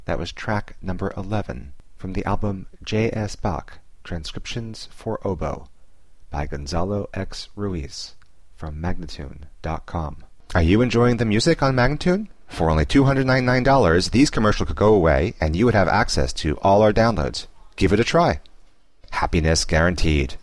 That was track number 11 from the album J.S. Bach, Transcriptions for Oboe by Gonzalo X. Ruiz from Magnatune.com. Are you enjoying the music on Magnatune? For only $299, these commercials could go away and you would have access to all our downloads. Give it a try. Happiness guaranteed.